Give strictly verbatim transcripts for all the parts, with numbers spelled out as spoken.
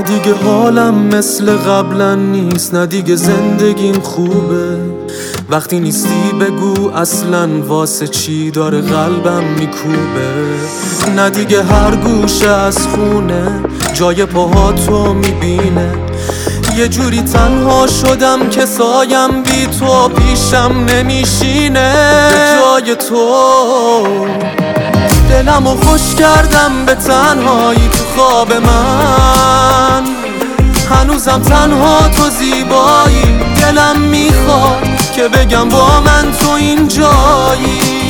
دیگه حالم مثل قبلا نیست، نه دیگه زندگیم خوبه. وقتی نیستی بگو اصلا واسه چی داره قلبم میکوبه. نه دیگه هر گوشه از خونه جای پاهاتو میبینه. یه جوری تنها شدم که سایم بی تو پیشم نمیشینه. به جای تو دلمو خوش کردم به تنهایی تو خواب من. هنوزم تنها تو زیبایی، دلم میخواد که بگم با من تو اینجایی.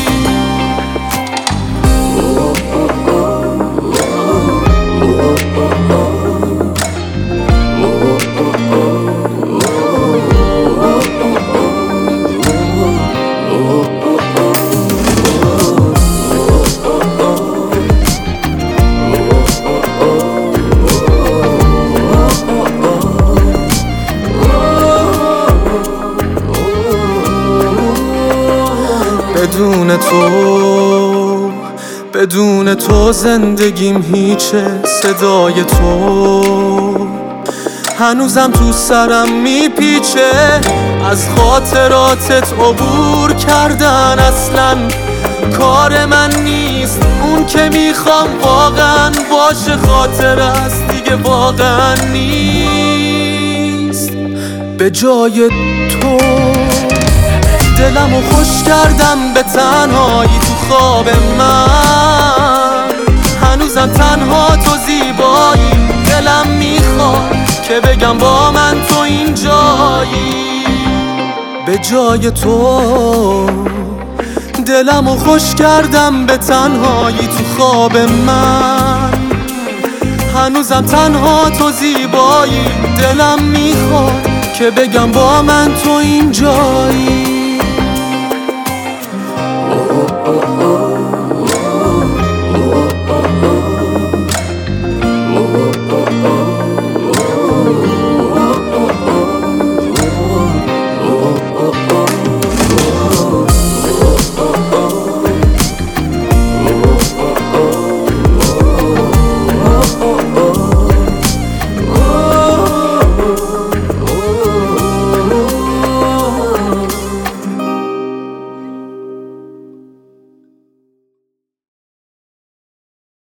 بدون تو بدون تو زندگیم هیچه. صدای تو هنوزم تو سرم میپیچه. از خاطراتت عبور کردن اصلا کار من نیست. اون که میخوام واقعا باشه خاطر است، دیگه واقعا نیست. به جای تو دلمو خوش کردم به تنهایی تو خواب من. هنوزم تنها تو زیبایی، دلم میخواد که بگم با من تو اینجایی. به جای تو دلمو خوش کردم به تنهایی تو خواب من. هنوزم تنها تو زیبایی، دلم میخواد که بگم با من تو اینجایی.